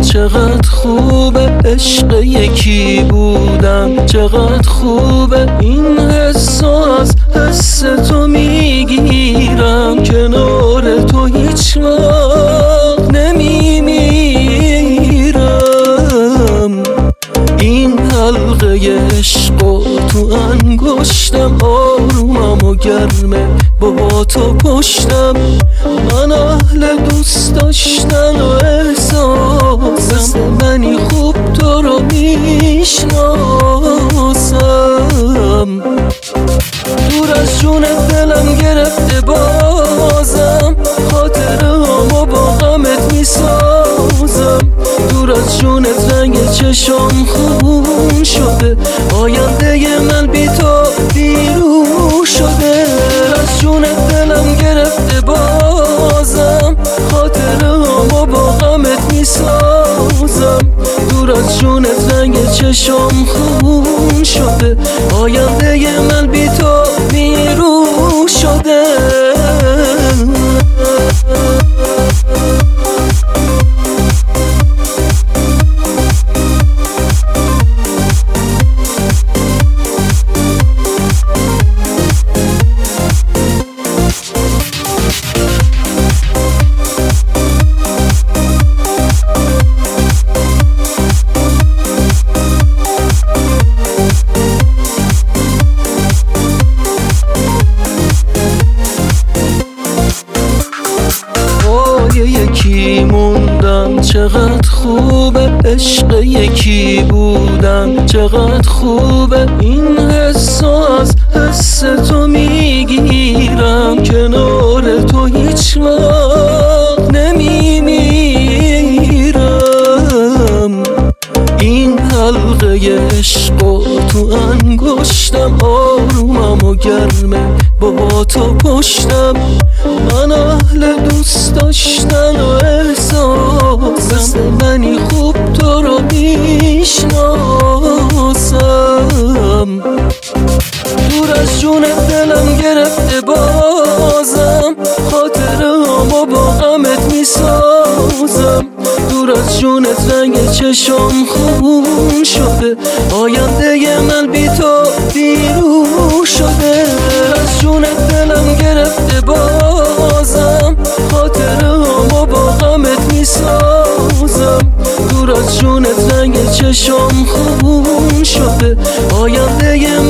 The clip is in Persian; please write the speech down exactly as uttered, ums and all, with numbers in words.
چقدر خوبه عشق یکی بودن، چقدر خوبه این حس از حس تو میگیرم، کنار تو هیچ وقت نمیمیرم. این حلقه عشق و تو انگشتم، آرومم و گرمه با تو پشتم. من اهل دوست داشتن و احساسم، منی خوب تو رو میشناسم. دور از جون دلم گرفته بازم، خاطره هامو با غمت میسازم. دور از جونت رنگ چشم خون شده، آینده من بی تو دیرو شده. از جونت دلم گرفته بازم، خاطره هامو با غمت میسازم. دور از جونت رنگ چشم خون شده، آینده من بی تو دیرو شده. یکی موندم، چقدر خوبه عشق یکی بودن، چقدر خوبه این حس از حس تو میگیرم، کنار تو هیچ وقت نمیمیرم. این حلقه عشق و تو انگشتم، آرومم و گرمه با تو پشتم. من اهل دوست داشتن و احساسم، منی خوب تو رو میشناسم. دور از جون دلم گرفته بازم، خاطره هامو با غمت میسازم. دور از جونت رنگ چشم خون شده، آینده من بی تو دیرو شده. از جونت دلم گرفته بازم، خاطره هامو با غمت میسازم. دور از جونت رنگ چشم خون شده، آینده